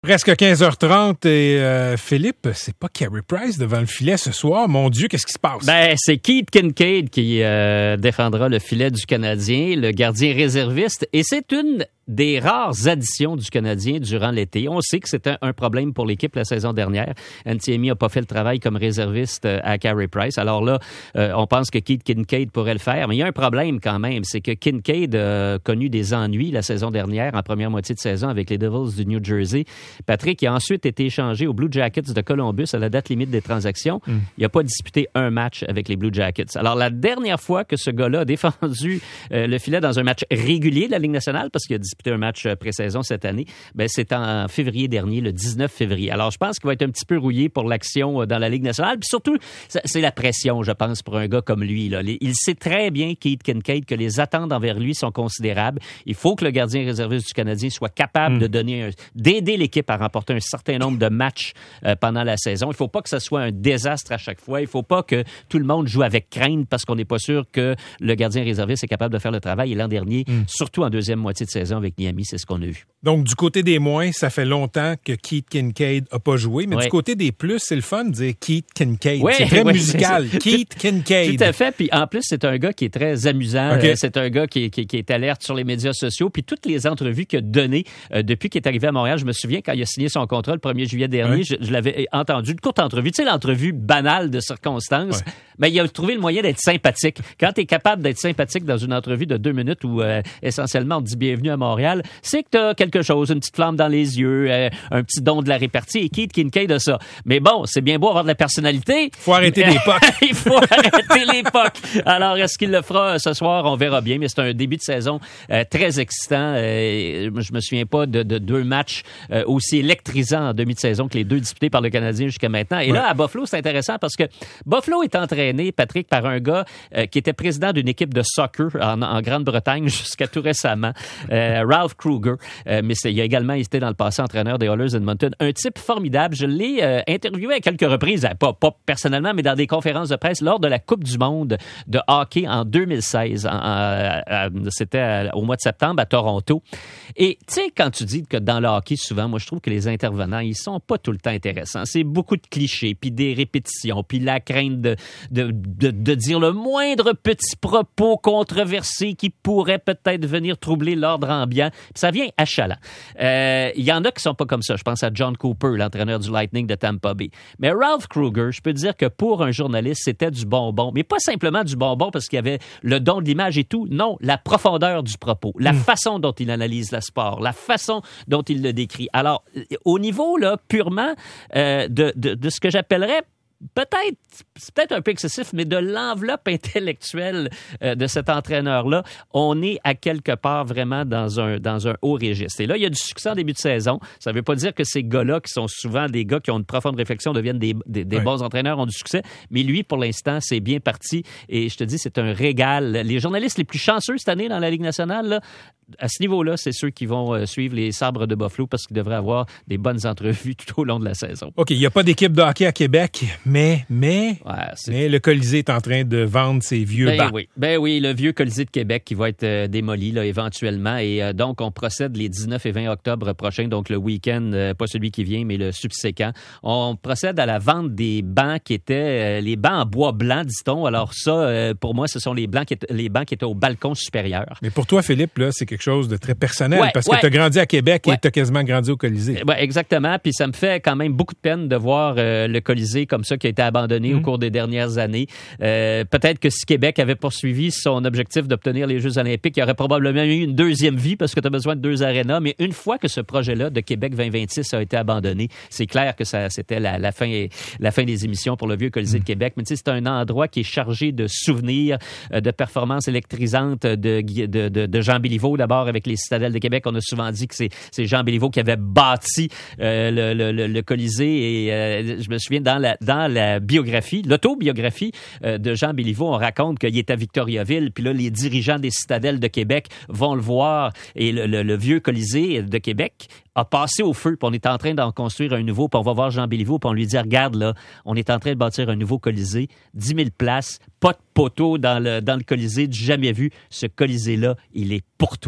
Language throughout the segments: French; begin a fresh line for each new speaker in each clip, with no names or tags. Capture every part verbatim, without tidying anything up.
Presque quinze heures trente et euh, Philippe, c'est pas Carey Price devant le filet ce soir. Mon Dieu, qu'est-ce qui se passe?
Ben, c'est Keith Kincaid qui euh, défendra le filet du Canadien, le gardien réserviste. Et c'est une des rares additions du Canadien durant l'été. On sait que c'était un problème pour l'équipe la saison dernière. Antiemi n'a pas fait le travail comme réserviste à Carey Price. Alors là, euh, on pense que Keith Kincaid pourrait le faire. Mais il y a un problème quand même, c'est que Kincaid a connu des ennuis la saison dernière, en première moitié de saison, avec les Devils du New Jersey. Patrick a ensuite été échangé aux Blue Jackets de Columbus à la date limite des transactions. Mm. Il n'a pas disputé un match avec les Blue Jackets. Alors, la dernière fois que ce gars-là a défendu euh, le filet dans un match régulier de la Ligue nationale, parce qu'il a disputé un match pré-saison cette année, ben, c'est en février dernier, le dix-neuf février. Alors, je pense qu'il va être un petit peu rouillé pour l'action dans la Ligue nationale. Puis surtout, c'est la pression, je pense, pour un gars comme lui, là. Il sait très bien, Keith Kincaid, que les attentes envers lui sont considérables. Il faut que le gardien réserviste du Canadien soit capable mm. de donner un, d'aider l'équipe à remporter un certain nombre de matchs euh, pendant la saison. Il ne faut pas que ce soit un désastre à chaque fois. Il ne faut pas que tout le monde joue avec crainte parce qu'on n'est pas sûr que le gardien réserviste est capable de faire le travail. Et l'an dernier, mm. surtout en deuxième moitié de saison avec Miami, c'est ce qu'on a vu.
Donc, du côté des moins, ça fait longtemps que Keith Kincaid n'a pas joué. Mais ouais. du côté des plus, c'est le fun de dire Keith Kincaid. Ouais, c'est très ouais, musical. C'est Keith Kincaid.
Tout à fait. Puis en plus, c'est un gars qui est très amusant. Okay. Euh, c'est un gars qui, qui, qui est alerte sur les médias sociaux. Puis toutes les entrevues qu'il a données euh, depuis qu'il est arrivé à Montréal, je me souviens quand il a signé son contrat le premier juillet dernier, ouais. je, je l'avais entendu, une courte entrevue. Tu sais, l'entrevue banale de circonstances. Ouais. Mais il a trouvé le moyen d'être sympathique. Quand tu es capable d'être sympathique dans une entrevue de deux minutes où euh, essentiellement on te dit bienvenue à Montréal, c'est que tu as quelque chose, une petite flamme dans les yeux, euh, un petit don de la répartie. Et Keith Kincaid a ça. Mais bon, c'est bien beau avoir de la personnalité.
Il faut arrêter l'époque.
Il faut arrêter l'époque. Alors, est-ce qu'il le fera ce soir? On verra bien. Mais c'est un début de saison euh, très excitant. Euh, je me souviens pas de, de deux matchs euh, aussi électrisants en demi de saison que les deux disputés par le Canadien jusqu'à maintenant. Et ouais. là, à Buffalo, c'est intéressant parce que Buffalo est entraîné, Patrick, par un gars euh, qui était président d'une équipe de soccer en, en Grande-Bretagne jusqu'à tout récemment, euh, Ralph Kruger. Euh, mais c'est, il a également été dans le passé entraîneur des Oilers Edmonton. Un type formidable. Je l'ai euh, interviewé à quelques reprises, pas, pas personnellement, mais dans des conférences de presse lors de la Coupe du monde de hockey en deux mille seize. En, en, en, c'était au mois de septembre à Toronto. Et tu sais, quand tu dis que dans le hockey, souvent, moi, je trouve que les intervenants, ils sont pas tout le temps intéressants. C'est beaucoup de clichés, puis des répétitions, puis la crainte de, de, de, de dire le moindre petit propos controversé qui pourrait peut-être venir troubler l'ordre ambiant. Puis ça vient achalant. Il euh, y en a qui sont pas comme ça. Je pense à John Cooper, l'entraîneur du Lightning de Tampa Bay. Mais Ralph Kruger, je peux dire que pour un journaliste, c'était du bonbon. Mais pas simplement du bonbon parce qu'il y avait le don de l'image et tout. Non, la profondeur du propos, la mmh. façon dont il analyse le sport, la façon dont il le décrit. Alors, au niveau là purement euh, de, de, de ce que j'appellerais peut-être, c'est peut-être un peu excessif, mais de l'enveloppe intellectuelle euh, de cet entraîneur-là, on est à quelque part vraiment dans un, dans un haut registre. Et là, il y a du succès en début de saison. Ça ne veut pas dire que ces gars-là, qui sont souvent des gars qui ont une profonde réflexion, deviennent des, des, des ouais. bons entraîneurs, ont du succès. Mais lui, pour l'instant, c'est bien parti. Et je te dis, c'est un régal. Les journalistes les plus chanceux cette année dans la Ligue nationale, là, à ce niveau-là, c'est ceux qui vont euh, suivre les Sabres de Buffalo parce qu'ils devraient avoir des bonnes entrevues tout au long de la saison.
OK, il n'y a pas d'équipe de hockey à Québec, mais, mais, ouais, mais le Colisée est en train de vendre ses vieux
ben
bancs.
Oui. Ben oui, le vieux Colisée de Québec qui va être euh, démoli là, éventuellement. Et euh, donc, on procède les dix-neuf et vingt octobre prochains, donc le week-end, euh, pas celui qui vient, mais le subséquent. On procède à la vente des bancs qui étaient euh, les bancs en bois blanc, dit-on. Alors ça, euh, pour moi, ce sont les, blancs qui étaient, les bancs qui étaient au balcon supérieur.
Mais pour toi, Philippe, là, c'est quelque chose de très personnel
ouais,
parce
ouais.
que tu as grandi à Québec
ouais.
et tu as quasiment grandi au Colisée.
Ouais, exactement. Puis ça me fait quand même beaucoup de peine de voir euh, le Colisée comme ça qui a été abandonné mmh. au cours des dernières années. Euh, peut-être que si Québec avait poursuivi son objectif d'obtenir les Jeux olympiques, il y aurait probablement eu une deuxième vie parce que tu as besoin de deux arénas. Mais une fois que ce projet-là de Québec vingt vingt-six a été abandonné, c'est clair que ça, c'était la, la, fin, la fin des émissions pour le vieux Colisée mmh. de Québec. Mais tu sais, c'est un endroit qui est chargé de souvenirs, de performances électrisantes de, de, de, de Jean Béliveau d'abord avec les Citadelles de Québec. On a souvent dit que c'est, c'est Jean Béliveau qui avait bâti euh, le, le, le Colisée. Et euh, je me souviens, dans la, dans la biographie, l'autobiographie euh, de Jean Béliveau, on raconte qu'il est à Victoriaville. Puis là, les dirigeants des Citadelles de Québec vont le voir. Et le, le, le vieux Colisée de Québec a passé au feu, puis on est en train d'en construire un nouveau, puis on va voir Jean Béliveau, puis on lui dit, regarde là, on est en train de bâtir un nouveau Colisée, dix mille places, pas de poteau dans le, dans le Colisée, du jamais vu. Ce Colisée-là, il est pour toi.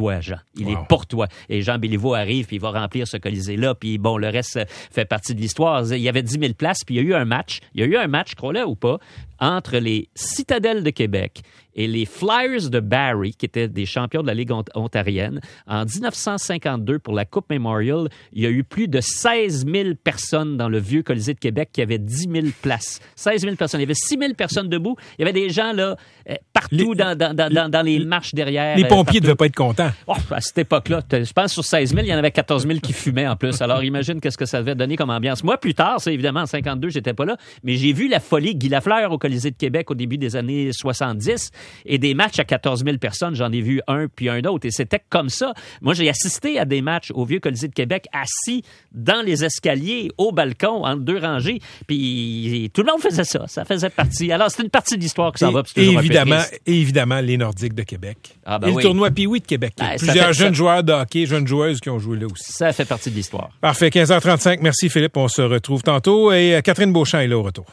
toi, Jean. Il
wow.
est pour toi. Et Jean Béliveau arrive, puis il va remplir ce Colisée-là, puis bon, le reste fait partie de l'histoire. Il y avait dix mille places, puis il y a eu un match. Il y a eu un match, crois-le ou pas, entre les Citadelles de Québec et les Flyers de Barrie, qui étaient des champions de la Ligue ont- ontarienne. En dix-neuf cent cinquante-deux, pour la Coupe Memorial, il y a eu plus de seize mille personnes dans le vieux Colisée de Québec qui avait dix mille places. seize mille personnes. Il y avait six mille personnes debout. Il y avait des gens là euh, partout les, dans, dans, dans, dans, dans les marches derrière.
Les pompiers ne
euh,
devaient pas être contents.
Oh, à cette époque-là, je pense sur seize mille, il y en avait quatorze mille qui fumaient en plus. Alors imagine qu'est-ce que ça devait donner comme ambiance. Moi, plus tard, c'est évidemment en cinquante-deux, j'étais pas là, mais j'ai vu la folie Guy Lafleur au Colisée de Québec au début des années soixante-dix et des matchs à quatorze mille personnes, j'en ai vu un puis un autre et c'était comme ça. Moi, j'ai assisté à des matchs au vieux Colisée de Québec assis dans les escaliers, au balcon, entre deux rangées, puis tout le monde faisait ça. Ça faisait partie. Alors, c'est une partie de l'histoire qui s'en va.
Et évidemment, évidemment, les Nordiques de Québec.
Ah ben
et
oui.
le tournoi Pee-Wee de Québec. Ben, plusieurs fait, jeunes ça... joueurs de hockey, jeunes joueuses qui ont joué là aussi.
Ça fait partie de l'histoire.
Parfait. quinze heures trente-cinq. Merci Philippe. On se retrouve tantôt. Et Catherine Beauchamp est là au retour.